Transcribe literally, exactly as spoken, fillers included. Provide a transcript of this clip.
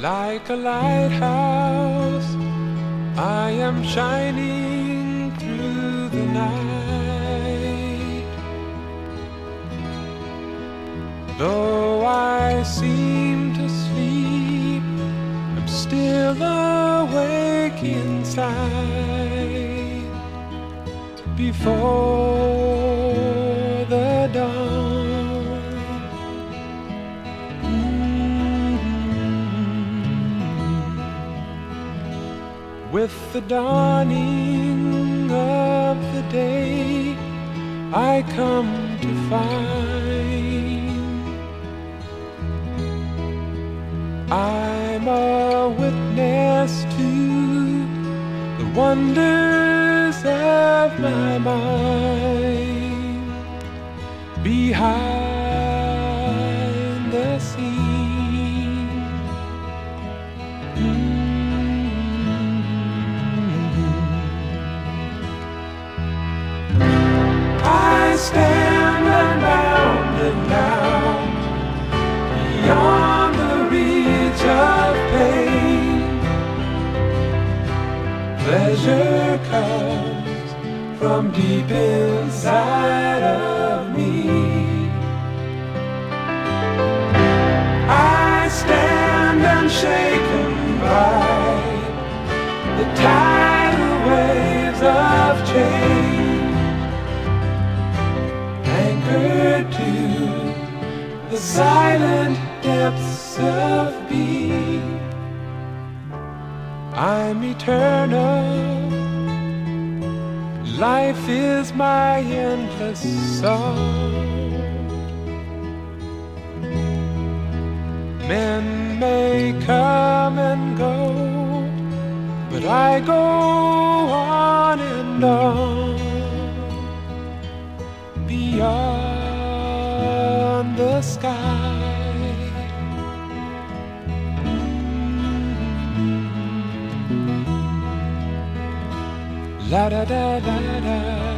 Like a lighthouse, I am shining through the night. Though I seem to sleep, I'm still awake inside. Before the dawn, mm-hmm. With the dawning of the day, I come to find I'm a witness to the wonders of my mind behind the scene. Mm-hmm. I stand unbounded now, beyond the reach of pain. Pleasure comes from deep inside of me. I stand unshaken by the tidal waves of change, anchored to the silent depths of being. I'm eternal. Life is my endless song. Men may come and go, but I go on and on beyond the sky. La da da da da.